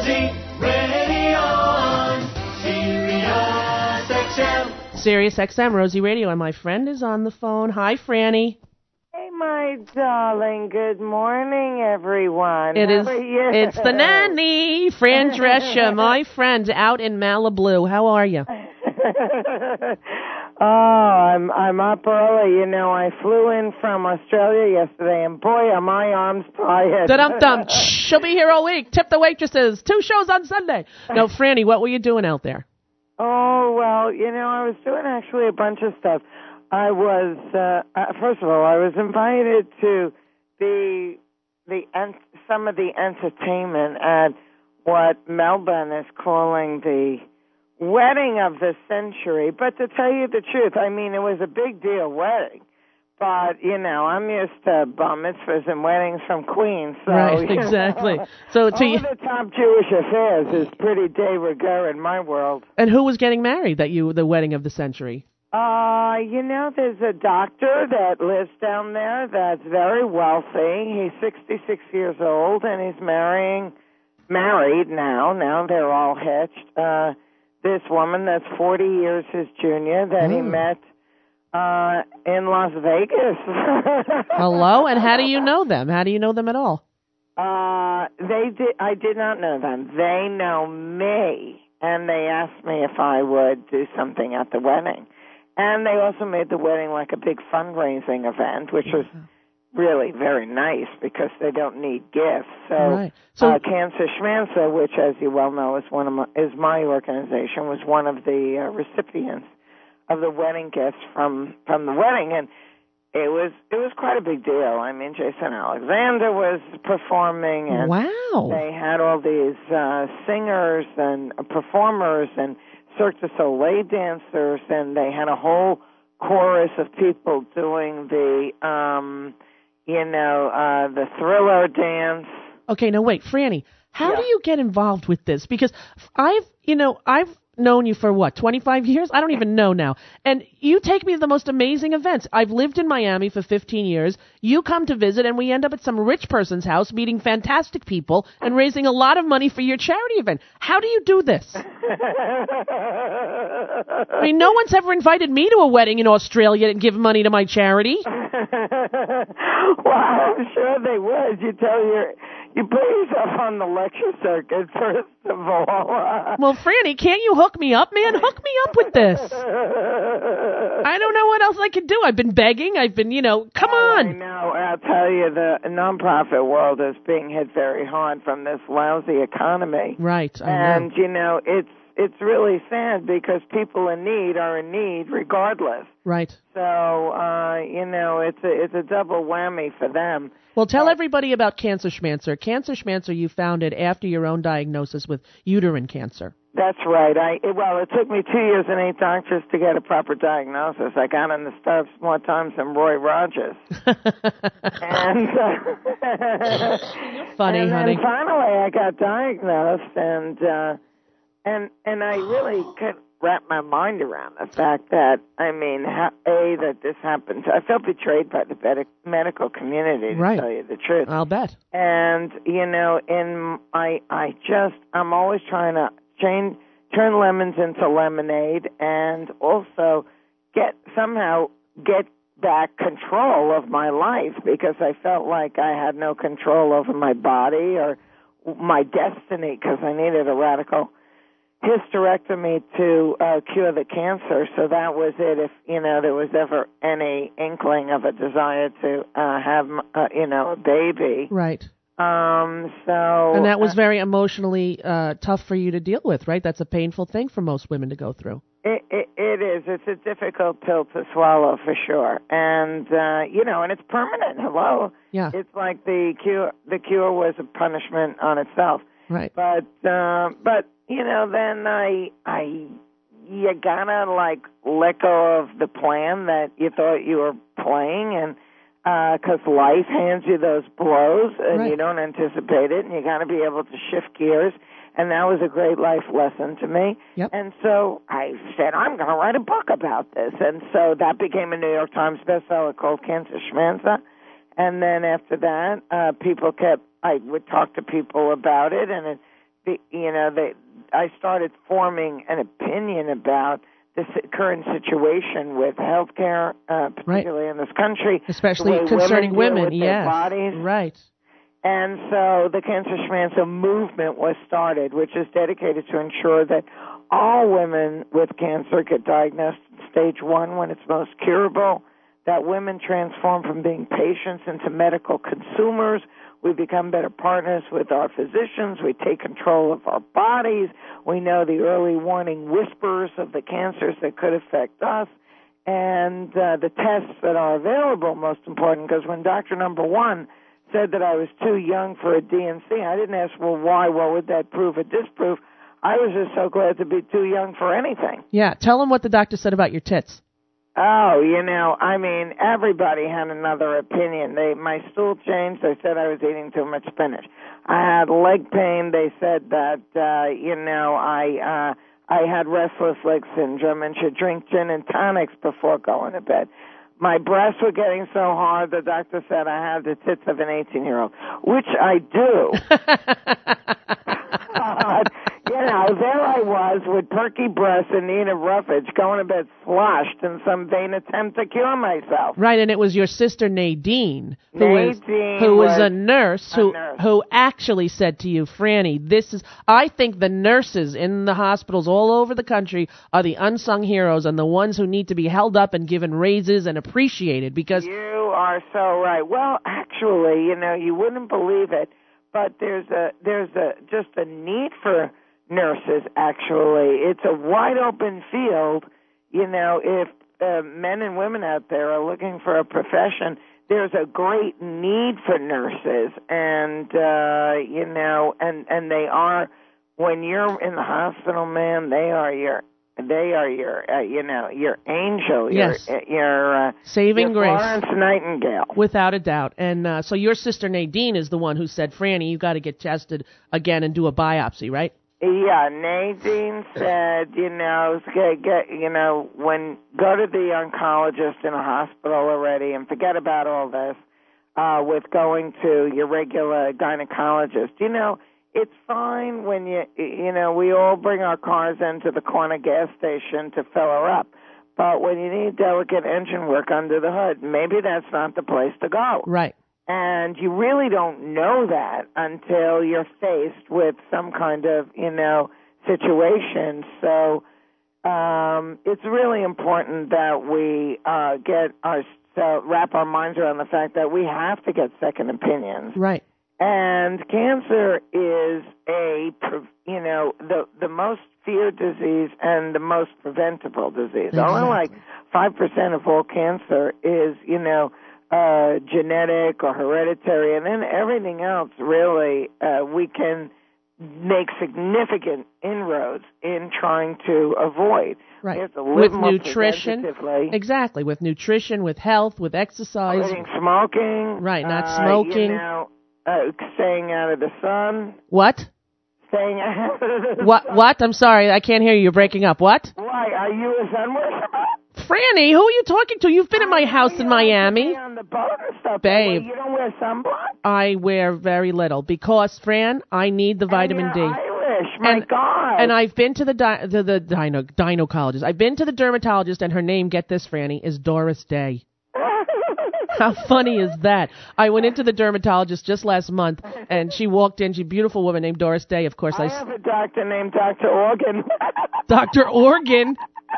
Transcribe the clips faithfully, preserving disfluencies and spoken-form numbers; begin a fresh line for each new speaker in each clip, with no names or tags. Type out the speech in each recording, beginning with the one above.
Rosie Radio on Sirius X M.
Sirius X M, Rosie Radio, and my friend is on the phone. Hi, Franny.
Hey, my darling. Good morning, everyone.
It
How
is.
are you?
It's the nanny, Fran Drescher, my friend out in Malibu. How are you?
Oh, I'm I'm up early. You know, I flew in from Australia yesterday, and boy, are my arms tired.
Da-dum-dum. She'll be here all week. Tip the waitresses. Two shows on Sunday. No, Franny, what were you doing out there?
Oh, well, you know, I was doing actually a bunch of stuff. I was, uh, uh, first of all, I was invited to the the en- some of the entertainment at what Melbourne is calling the wedding of the century. But to tell you the truth, I mean, it was a big deal wedding. But, you know, I'm used to bar mitzvahs and weddings from Queens. So,
right, exactly.
Know,
so to
all
you,
the top Jewish affairs is pretty de rigueur in my world.
And who was getting married that you, the wedding of the century?
Uh, you know, there's a doctor that lives down there that's very wealthy. He's sixty-six years old, and he's marrying, married now. Now they're all hitched. Uh, this woman that's forty years his junior that mm. he met uh, in Las Vegas.
Hello? And how do you know them? How do you know them at all?
Uh, they did. I did not know them. They know me, and they asked me if I would do something at the wedding. And they also made the wedding like a big fundraising event, which was really very nice because they don't need gifts. So,
right. so
uh, Cancer Schmancer, which, as you well know, is one of my, is my organization, was one of the uh, recipients of the wedding gifts from from the wedding, and it was it was quite a big deal. I mean, Jason Alexander was performing, and
wow.
they had all these uh, singers and performers and Cirque du Soleil dancers, and they had a whole chorus of people doing the, um, you know, uh, the Thriller dance.
Okay, now wait, Franny, how
yeah.
do you get involved with this? Because I've, you know, I've known you for what, twenty-five years? I don't even know now. And you take me to the most amazing events. I've lived in Miami for fifteen years. You come to visit, and we end up at some rich person's house meeting fantastic people and raising a lot of money for your charity event. How do you do this? I mean, no one's ever invited me to a wedding in Australia and give money to my charity.
Well, I'm sure they would. You tell your... You put yourself on the lecture circuit, first of all.
Well, Franny, can't you hook me up, man? Hook me up with this. I don't know what else I can do. I've been begging. I've been, you know, come
oh,
on.
I know. I'll tell you, the nonprofit world is being hit very hard from this lousy economy.
Right. I
and,
know.
you know, it's it's really sad because people in need are in need regardless.
Right.
So, uh, you know, it's a, it's a double whammy for them.
Well, tell everybody about Cancer Schmancer. Cancer Schmancer you founded after your own diagnosis with uterine cancer.
That's right. I Well, it took me two years and eight doctors to get a proper diagnosis. I got on the stuff more times than Roy Rogers. and uh,
funny,
and
honey.
then finally I got diagnosed, and uh, and and I really could wrap my mind around the fact that, I mean, ha- A, that this happened. I felt betrayed by the med- medical community, to
right.
tell you the truth.
I'll bet.
And, you know, in I, I just, I'm always trying to change, turn lemons into lemonade and also get, somehow get back control of my life because I felt like I had no control over my body or my destiny because I needed a radical hysterectomy to uh, cure the cancer, so that was it. If you know there was ever any inkling of a desire to uh, have, uh, you know, a baby,
right?
Um, so
and that was
uh,
very emotionally uh, tough for you to deal with, right? That's a painful thing for most women to go through.
It, it, it is. It's a difficult pill to swallow for sure, and uh, you know, and it's permanent. Hello,
yeah.
It's like the cure. The cure was a punishment on itself,
right?
But uh, but. You know, then I, I, you gotta like let go of the plan that you thought you were playing, and because uh, life hands you those blows and
right.
you don't anticipate it, and you gotta be able to shift gears. And that was a great life lesson to me.
Yep.
And so I said, I'm going to write a book about this. And so that became a New York Times bestseller called Cancer Schmancer. And then after that, uh, people kept, I would talk to people about it, and it the, you know, the, I started forming an opinion about the si- current situation with healthcare, uh, particularly
right.
in this country,
especially
the way
concerning
women,
women.
deal with their
Yes,
bodies.
right.
And so the Cancer Schmancer movement was started, which is dedicated to ensure that all women with cancer get diagnosed at stage one when it's most curable, that women transform from being patients into medical consumers. We become better partners with our physicians. We take control of our bodies. We know the early warning whispers of the cancers that could affect us. And uh, the tests that are available, most important, because when doctor number one said that I was too young for a D N C, I didn't ask, well, why? What would that prove or disprove? I was just so glad to be too young for anything.
Yeah, tell them what the doctor said about your tits.
Oh, you know, I mean, everybody had another opinion. They, my stool changed. They said I was eating too much spinach. I had leg pain. They said that, uh, you know, I, uh, I had restless leg syndrome and should drink gin and tonics before going to bed. My breasts were getting so hard, the doctor said I had the tits of an eighteen-year-old, which I do. uh, you know, there I was with perky breasts and Nina Ruffage going to bed sloshed in some vain attempt to cure myself.
Right, and it was your sister Nadine, who
Nadine
was who was,
was
a nurse
a
who
nurse.
who actually said to you, Franny, this is I think the nurses in the hospitals all over the country are the unsung heroes and the ones who need to be held up and given raises and appreciated because
You are so right. Well, actually, you know, you wouldn't believe it, but there's a there's a just a need for nurses, actually. It's a wide open field. You know, if uh, men and women out there are looking for a profession, there's a great need for nurses. And, uh, you know, and, and they are, when you're in the hospital, man, they are your, they are your, uh, you know, your angel,
Yes.
your, your, uh,
saving
your
grace.
Florence Nightingale.
Without a doubt. And uh, so your sister Nadine is the one who said, Franny, you got to get tested again and do a biopsy, right?
Yeah, Nadine said, you know, get, get, you know, when go to the oncologist in a hospital already and forget about all this uh, with going to your regular gynecologist. You know, it's fine when you, you know, we all bring our cars into the corner gas station to fill her up. But when you need delicate engine work under the hood, maybe that's not the place to go.
Right.
And you really don't know that until you're faced with some kind of, you know, situation. So um, it's really important that we uh, get our so wrap our minds around the fact that we have to get second opinions.
Right.
And cancer is a, you know, the the most feared disease and the most preventable disease.
Exactly.
Only like five percent of all cancer is, you know, Uh, genetic or hereditary, and then everything else, really, uh, we can make significant inroads in trying to avoid.
Right.
We have to live
With
more
nutrition.
preventatively.
Exactly. With nutrition, with health, with exercise.
Quitting smoking.
Right, not
uh,
smoking.
You know, uh, staying out of the sun.
What?
Staying out of the
What?
sun.
What? I'm sorry. I can't hear you. You're breaking up. What?
Why? Are you a sun worshiper?
Franny, who are you talking to? You've been in my house in Miami.
On the boat and stuff,
Babe.
You don't wear sunblock?
I wear very little because, Fran, I need the vitamin
and
D.
you're Irish, my
and,
God.
And I've been to the di- the, the dino, gynecologist. I've been to the dermatologist, and her name, get this, Franny, is Doris Day. How funny is that? I went into the dermatologist just last month, and she walked in. She's a beautiful woman named Doris Day, of course.
I
I,
have a doctor named Doctor Organ.
Doctor Organ.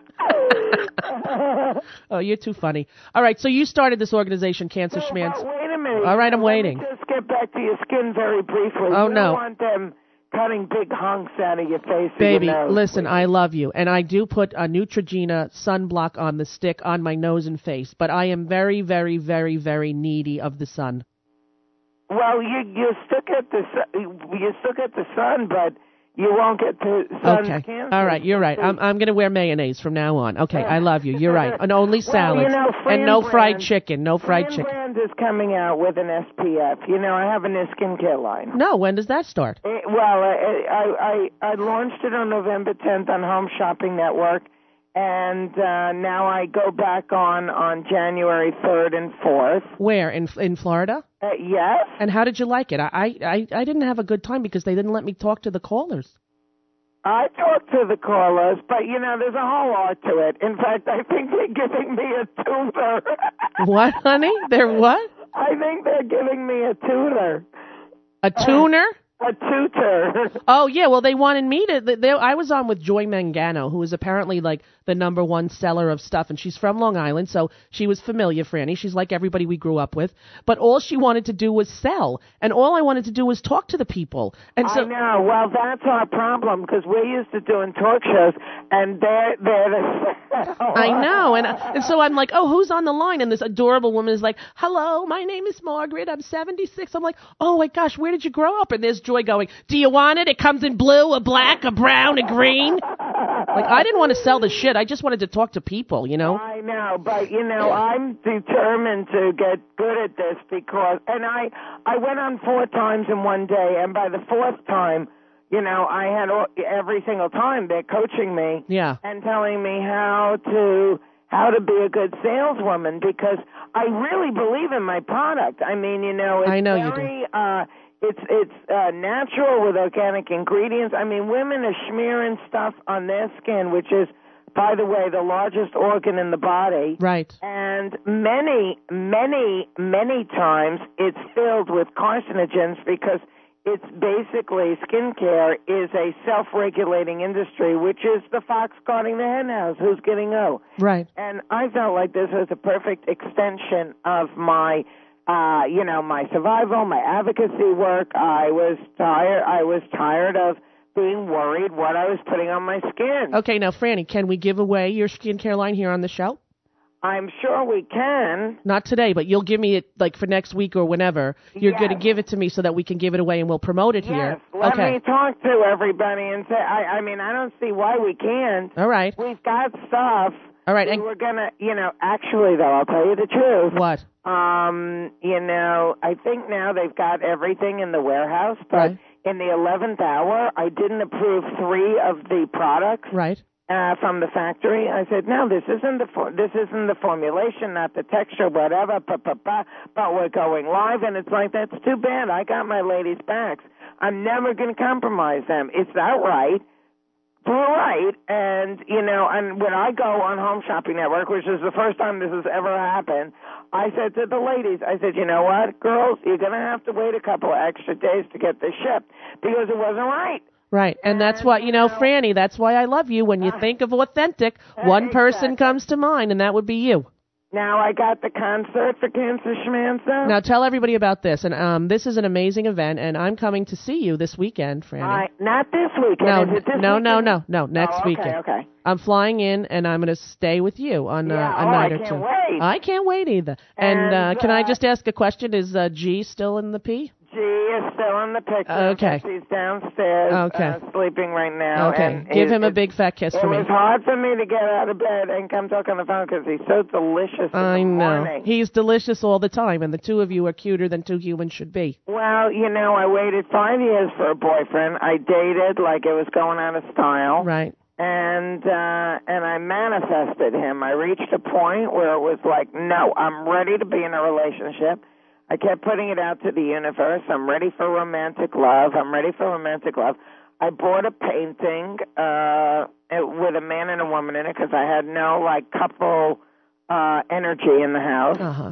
Oh, you're too funny. All right, so you started this organization, Cancer
So,
Schmanz.
but wait a minute.
All right, I'm
Let
waiting.
me just get back to your skin very briefly.
Oh,
you
no.
don't want them cutting big hunks out of your face. or
Baby,
your nose,
listen,
please.
I love you, and I do put a Neutrogena sunblock on the stick on my nose and face, but I am very, very, very, very needy of the sun.
Well, you you still get the su- you still get the sun, but you won't get the sun
Okay.
cancer.
All right, you're right. I'm I'm going to wear mayonnaise from now on. Okay, I love you. You're right. And only
Well,
salads.
you know, Fran
and no fried
Brand-
chicken. No fried
Fran
chicken.
Brand is coming out with an S P F. You know, I have a new skincare line.
No, when does that start?
It, well, I, I I I launched it on November tenth on Home Shopping Network, and uh, now I go back on on January third and fourth.
Where? In in Florida?
Uh, yes.
And how did you like it? I, I, I didn't have a good time because they didn't let me talk to the callers.
I talked to the callers, but, you know, there's a whole art to it. In fact, I think they're giving me a tutor.
What, honey? They're what?
I think they're giving me a tutor.
A tuner?
A tutor.
Oh, yeah. Well, they wanted me to. They, I was on with Joy Mangano, who is apparently like the number one seller of stuff. And she's from Long Island, so she was familiar, Franny. She's like everybody we grew up with. But all she wanted to do was sell. And all I wanted to do was talk to the people. And so,
I know. Well, that's our problem because we're used to doing talk shows, and they're, they're the
I know. And, and so I'm like, oh, who's on the line? And this adorable woman is like, hello, my name is Margaret. I'm seventy-six. I'm like, oh, my gosh, where did you grow up? And there's Joy going, do you want it? It comes in blue, a black, a brown, a green. Like, I didn't want to sell the shit. I just wanted to talk to people, you know?
I know, but, you know, I'm determined to get good at this because, and I, I went on four times in one day, and by the fourth time, you know, I had all, every single time they're coaching me
Yeah.
and telling me how to how to be a good saleswoman because I really believe in my product. I mean, you know, it's
I know you
very, uh, it's it's uh, natural with organic ingredients. I mean, women are smearing stuff on their skin, which is, by the way, the largest organ in the body.
Right.
And many, many, many times it's filled with carcinogens because it's basically skincare is a self-regulating industry, which is the fox guarding the hen house. Who's getting O?
Right.
And I felt like this was a perfect extension of my, uh, you know, my survival, my advocacy work. I was tired. I was tired of being worried what I was putting on my skin.
Okay, now, Franny, can we give away your skincare line here on the show?
I'm sure we can.
Not today, but you'll give me it like for next week or whenever. You're
Yes.
going to give it to me so that we can give it away and we'll promote it
Yes,
here.
let
Okay.
me talk to everybody and say, I, I mean, I don't see why we can't.
All right.
We've got stuff.
All right.
We
And
We're going to, you know, actually, though, I'll tell you the truth.
what?
Um, you know, I think now they've got everything in the warehouse, but
Right.
in the eleventh hour, I didn't approve three of the products.
Right.
Uh, from the factory, I said, no, this isn't the for- this isn't the formulation, not the texture, whatever. Pa, pa, pa, but we're going live, and it's like that's too bad. I got my ladies' backs. I'm never going to compromise them. It's that right, through right, and you know, and when I go on Home Shopping Network, which is the first time this has ever happened, I said to the ladies, I said, you know what, girls, you're going to have to wait a couple of extra days to get this shipped because it wasn't right.
Right. And that's what, you know, Franny, that's why I love you. When you think of authentic, one person
Exactly.
comes to mind, and that would be you.
Now I got the concert for Cancer Schmancer.
Now tell everybody about this. And um, this is an amazing event, and I'm coming to see you this weekend, Franny.
I, not this weekend.
No,
Is it this
no, no,
weekend?
no, no, next
oh, okay,
weekend.
Okay.
I'm flying in, and I'm going to stay with you on uh,
Yeah,
a
oh,
night
I
or
can't
two.
wait.
I can't wait either. And,
And,
uh, can I
uh,
just ask a question? Is uh, G still in the P?
She is still in the picture.
Okay.
She's downstairs,
Okay.
uh, sleeping right now.
Okay.
And
Give
it,
him a
it,
big fat kiss
It
for me.
was hard for me to get out of bed and come talk on the phone because he's so delicious in
I
the
know.
morning.
He's delicious all the time, and the two of you are cuter than two humans should be.
Well, you know, I waited five years for a boyfriend. I dated like it was going out of style.
Right.
And uh and I manifested him. I reached a point where it was like, no, I'm ready to be in a relationship. I kept putting it out to the universe. I'm ready for romantic love. I'm ready for romantic love. I bought a painting uh with a man and a woman in it because I had no like couple uh energy in the house.
Uh-huh.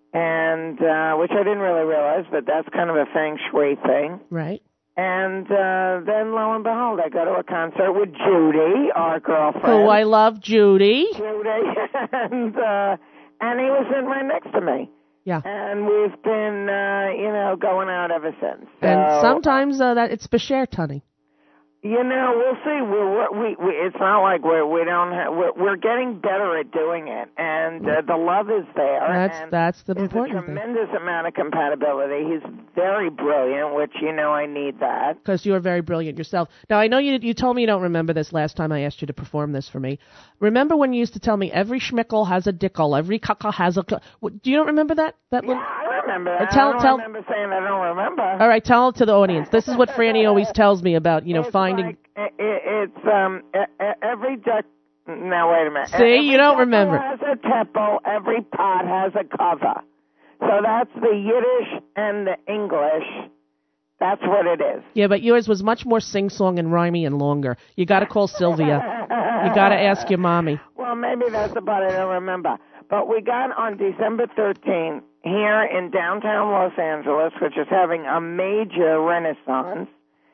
And uh which I didn't really realize, but that's kind of a feng shui thing.
Right.
And uh, then, lo and behold, I go to a concert with Judy, our girlfriend.
Who I love, Judy.
Judy, and uh, and he was sitting right next to me.
Yeah.
And we've been, uh, you know, going out ever since. So,
And sometimes uh, that it's beshert, honey.
you know, we'll see. We're, we we it's not like we're we don't have, we're we're getting better at doing it, and uh, the love is there.
That's
and
that's the
there's a
important thing.
tremendous amount of compatibility. He's very brilliant, which you know I need that.
Because you are very brilliant yourself. Now, I know you you told me you don't remember this last time I asked you to perform this for me. Remember when you used to tell me every schmickle has a dickle, every caca has a... Cl-. Do you don't remember that? That
Yeah,
little...
I remember.
Uh,
I
tell-
don't
tell-
remember saying I don't remember.
All right, tell it to the audience. This is what Franny always tells me about, you know,
it's
finding...
Like, it, it's um e- e- every duck Now, wait a minute.
See,
every
you don't
teppel
remember.
has a teppel. Every pot has a cover. So that's the Yiddish and the English. That's what it is.
Yeah, but yours was much more sing-song and rhymey and longer. You got to call Sylvia. You got to ask your mommy.
Well, maybe that's the part I don't remember. But we got on December thirteenth here in downtown Los Angeles, which is having a major renaissance.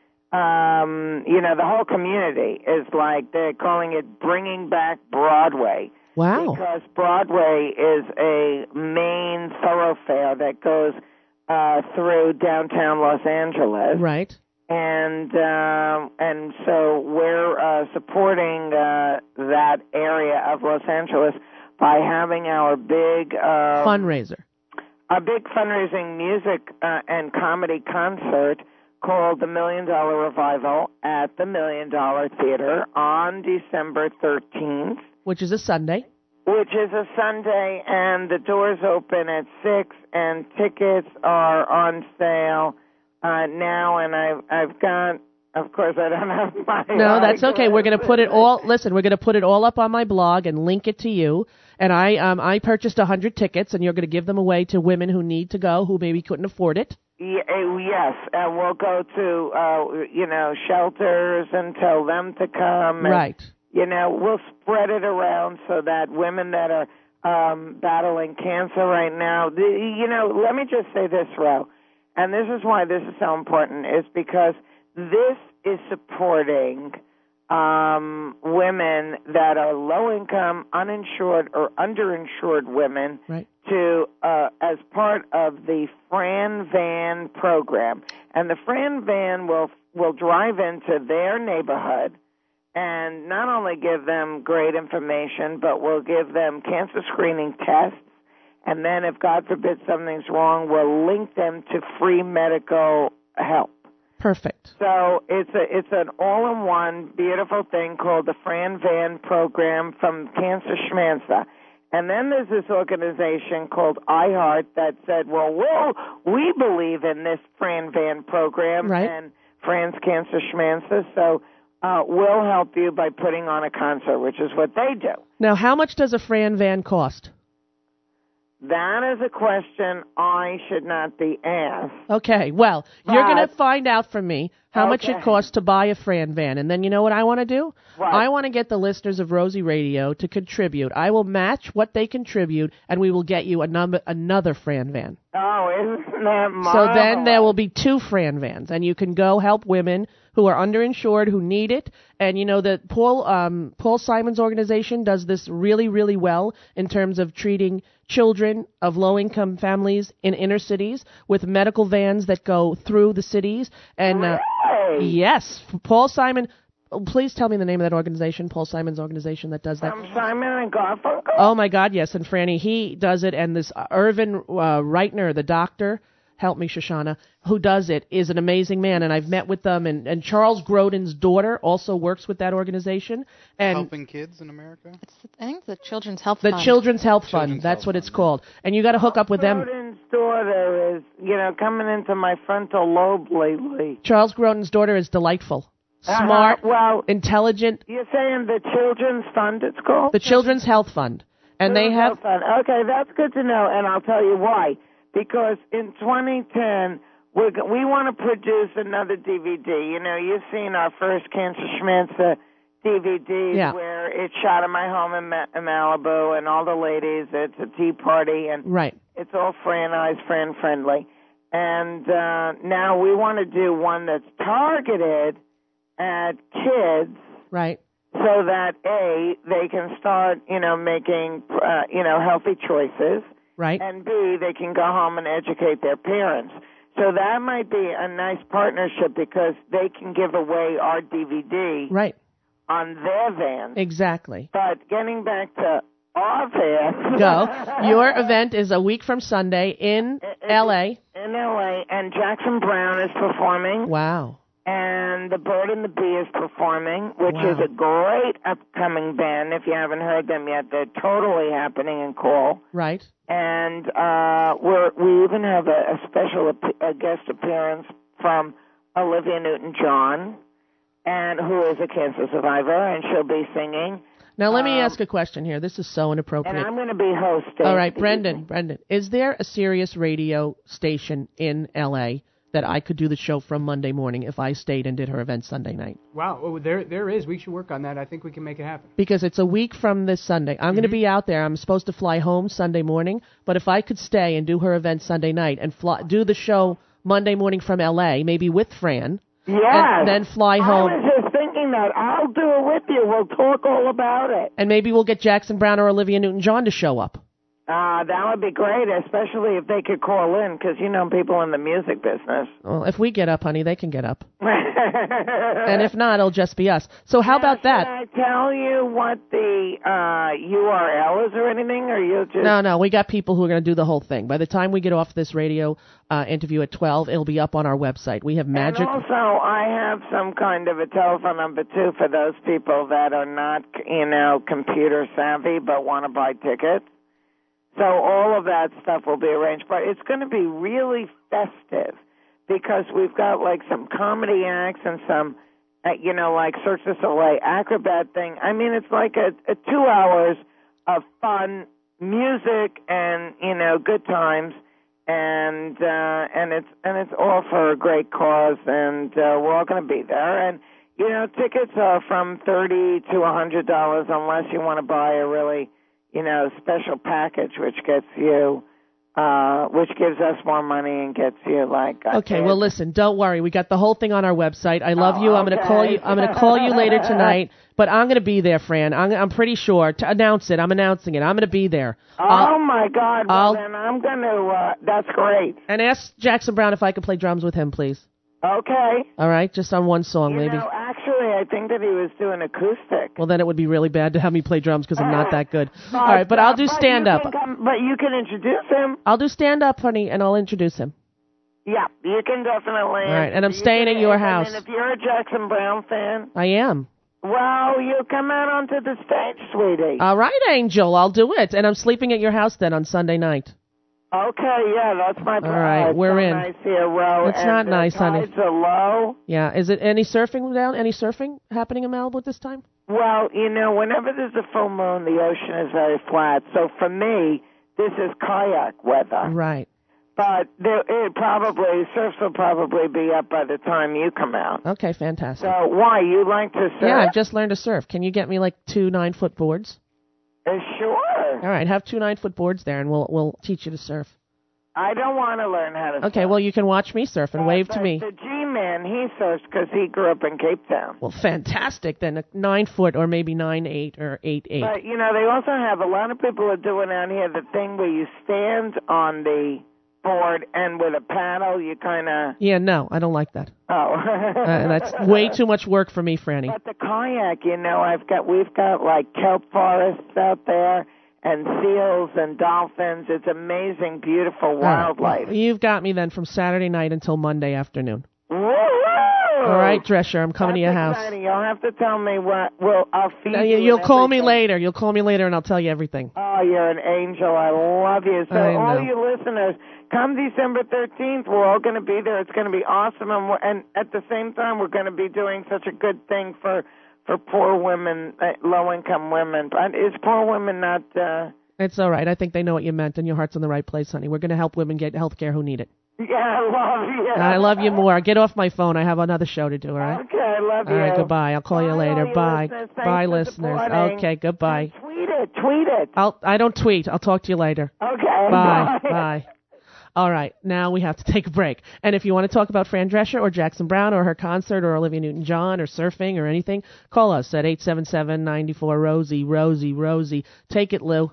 Um, you know, the whole community is like, they're calling it Bringing Back Broadway.
Wow.
Because Broadway is a main thoroughfare that goes uh, through downtown Los Angeles.
Right.
And um, and so we're uh, supporting uh, that area of Los Angeles by having our big uh,
fundraiser,
a big fundraising music uh, and comedy concert called the Million Dollar Revival at the Million Dollar Theater on December thirteenth.
Which is a Sunday.
Which is a Sunday, and the doors open at six, and tickets are on sale uh, now, and I've, I've got, of course, I don't have my...
No, that's okay. We're going to put it all, listen, we're going to put it all up on my blog and link it to you, and I um, I purchased one hundred tickets, and you're going to give them away to women who need to go, who maybe couldn't afford it.
Yeah, yes, and we'll go to, uh, you know, shelters and tell them to come. And,
right.
You know, we'll spread it around so that women that are um, battling cancer right now, the, you know, let me just say this, Ro, and this is why this is so important, is because this is supporting um, women that are low-income, uninsured, or underinsured women
right.
to uh, as part of the Fran Van program. And the Fran Van will will drive into their neighborhood and not only give them great information, but we'll give them cancer screening tests, and then if, God forbid, something's wrong, we'll link them to free medical help.
Perfect.
So it's a it's an all-in-one beautiful thing called the Fran Van program from Cancer Schmancer. And then there's this organization called iHeart that said, well, we'll we believe in this Fran Van program
right.
and Fran's Cancer Schmancer, so Uh, we'll help you by putting on a concert, which is what they do.
Now, how much does a Fran Van cost?
That is a question I should not be asked.
Okay, well,
but,
you're going to find out from me how
okay.
much it costs to buy a Fran Van. And then you know what I want to do?
What?
I want to get the listeners of Rosie Radio to contribute. I will match what they contribute, and we will get you a number, another Fran Van.
Oh, isn't that marvelous?
So then there will be two Fran Vans, and you can go help women who are underinsured, who need it. And you know that Paul um, Paul Simon's organization does this really, really well in terms of treating children of low-income families in inner cities with medical vans that go through the cities. And uh,
really?
yes, Paul Simon. Please tell me the name of that organization, Paul Simon's organization that does that.
From Simon and Garfunkel?
Oh, my God, yes. And Franny, he does it. And this uh, Irvin uh, Reitner, the doctor, help me, Shoshana, who does it, is an amazing man. And I've met with them. And, and Charles Grodin's daughter also works with that organization. And
Helping Kids in America?
It's, I think the Children's Health
the
Fund.
Children's Health Fund.
Children's
That's
Health
what
Fund,
it's called. And you got to hook up with them.
Grodin's daughter is, you know, coming into my frontal lobe lately.
Charles Grodin's daughter is delightful. Smart,
uh-huh. well,
intelligent.
You're saying the Children's Fund it's called?
The Children's Health Fund. And they have...
Health Fund. Okay, that's good to know, and I'll tell you why. Because in twenty ten, we're, we want to produce another D V D. You know, you've seen our first Cancer Schmancer D V D
yeah.
where it's shot in my home in, Ma- in Malibu, and all the ladies, it's a tea party, and
right.
it's all Franized, friend-friendly. And uh, now we want to do one that's targeted at kids,
right?
So that A, they can start, you know, making, uh, you know, healthy choices,
right?
And B, they can go home and educate their parents. So that might be a nice partnership because they can give away our D V D,
right,
on their van.
Exactly.
But getting back to our van,
go. Your event is a week from Sunday in L A.
In L A, and Jackson Brown is performing.
Wow.
And The Bird and the Bee is performing, which
wow.
is a great upcoming band. If you haven't heard them yet, they're totally happening in Cole.
Right.
And uh, we're, we even have a, a special a guest appearance from Olivia Newton-John, and who is a cancer survivor, and she'll be singing.
Now, let me
Um,
ask a question here. This is so
And
inappropriate.
I'm going to be hosting.
All right,
the
Brendan,
evening.
Brendan, is there a Sirius radio station in L A that I could do the show from Monday morning if I stayed and did her event Sunday night?
Wow, oh, there there is. We should work on that. I think we can make it happen.
Because it's a week from this Sunday. I'm going to be out there. I'm supposed to fly home Sunday morning, but if I could stay and do her event Sunday night and fly, do the show Monday morning from L A, maybe with Fran,
Yes.
and then fly home.
I was just thinking that. I'll do it with you. We'll talk all about it.
And maybe we'll get Jackson Brown or Olivia Newton-John to show up.
Uh, that would be great, especially if they could call in, because you know people in the music business.
Well, if we get up, honey, they can get up. And if not, it'll just be us. So how about that?
Can I tell you what the uh, U R L is or anything, or you just...
No, no, we got people who are going to do the whole thing. By the time we get off this radio uh, interview at twelve, it'll be up on our website. We have magic.
And also, I have some kind of a telephone number, too, for those people that are not, you know, computer savvy but want to buy tickets. So all of that stuff will be arranged. But it's going to be really festive because we've got, like, some comedy acts and some, uh, you know, like Cirque du Soleil acrobat thing. I mean, it's like a, a two hours of fun music and, you know, good times. And uh, and it's and it's all for a great cause, and uh, we're all going to be there. And you know, tickets are from thirty to a hundred dollars, unless you want to buy a really, you know, special package, which gets you, uh, which gives us more money and gets you like. Uh,
Okay, well, listen, don't worry. We got the whole thing on our website. I love
Oh,
you. I'm going to
okay.
call you. I'm going to call you later tonight. But I'm going to be there, Fran. I'm, I'm pretty sure. To announce it, I'm announcing it. I'm going to be there.
Oh
I'll-
my God! Well,
I'll-
then I'm going to. Uh, that's great.
And ask Jackson Brown if I could play drums with him, please.
Okay.
All right, just on one song,
You
maybe.
know, actually, I think that he was doing acoustic.
Well, then it would be really bad to have me play drums because I'm not that good.
But,
All right, but I'll do
uh, but
stand
you
up.
can come- but you can introduce him.
I'll do stand up, honey, and I'll introduce him.
Yeah, you can definitely.
All right, and I'm
you
staying
can-
at your
and
house.
if you're a Jackson Brown fan,
I am.
well, you come out onto the stage, sweetie.
All right, Angel, I'll do it. And I'm sleeping at your house then on Sunday night.
okay, yeah, that's my plan.
right,
It's
we're
so
in.
Nice here, Ro.
It's
and
not
the
nice, honey.
tides are low.
Yeah, is it any surfing down? Any surfing happening in Malibu at this time?
Well, you know, whenever there's a full moon, the ocean is very flat. So for me, this is kayak weather.
Right.
But there, it probably surfs will probably be up by the time you come out.
Okay, fantastic.
So why you like to surf?
Yeah, I've just learned to surf. Can you get me like two nine-foot boards?
Uh, sure.
All right, have two nine-foot boards there, and we'll we'll teach you to surf.
I don't want to learn how to.
Okay,
surf.
well, you can watch me surf and
But-
wave to
but
me.
The G-Man, he surfs because he grew up in Cape Town.
Well, fantastic. Then a nine-foot or maybe nine-eight or eight-eight.
But you know, they also have a lot of people are doing out here the thing where you stand on the board and with a paddle you kind of.
Yeah, no, I don't like that.
Oh.
Uh, that's way too much work for me, Franny.
But the kayak, you know, I've got we've got like kelp forests out there and seals and dolphins. It's amazing, beautiful
All right.
wildlife.
You've got me then from Saturday night until Monday afternoon.
Woo-hoo!
All right, Drescher, I'm coming to your
That's
house.
exciting. You'll have to tell me what. Well, I'll feed
No,
you.
you, you'll
and
call me
everything.
later. You'll call me later, and I'll tell you everything.
Oh, you're an angel. I love you. So,
I
all
know.
you listeners, come December thirteenth, we're all going to be there. It's going to be awesome. And, we're, and at the same time, we're going to be doing such a good thing for for poor women, uh, low-income women. But is poor women not... Uh,
It's all right. I think they know what you meant, and your heart's in the right place, honey. We're going to help women get health care who need it.
yeah, I love you.
I love you more. Get off my phone. I have another show to do, all right?
Okay, I love
All
you.
right, goodbye. I'll call you
Bye,
later.
all you
Bye.
listeners. Thanks
Bye,
for
listeners.
supporting.
Okay, goodbye.
And tweet it. Tweet it.
I'll, I don't tweet. I'll talk to you later.
Okay.
Bye. Bye. All right, now we have to take a break. And if you want to talk about Fran Drescher or Jackson Brown or her concert or Olivia Newton-John or surfing or anything, call us at eight seven seven, nine four, Rosie, Rosie, Rosie. Take it, Lou.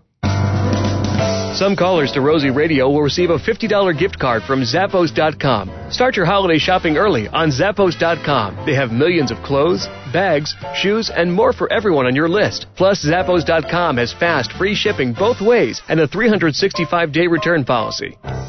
Some callers to Rosie Radio will receive a fifty dollars gift card from Zappos dot com. Start your holiday shopping early on Zappos dot com. They have millions of clothes, bags, shoes, and more for everyone on your list. Plus, Zappos dot com has fast, free shipping both ways and a three hundred sixty-five day return policy.